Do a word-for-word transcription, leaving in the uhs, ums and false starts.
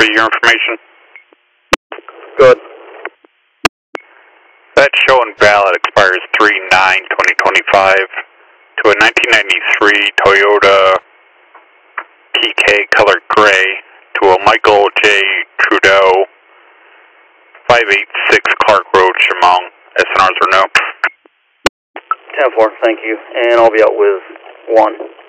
for your information. Good. That show and ballot expires three nine twenty twenty-five to a nineteen ninety-three Toyota P K colored gray to a Michael J. Trudeau, five eighty-six Clark Road, Chemung. S N Rs are no. ten four, thank you. And I'll be out with one.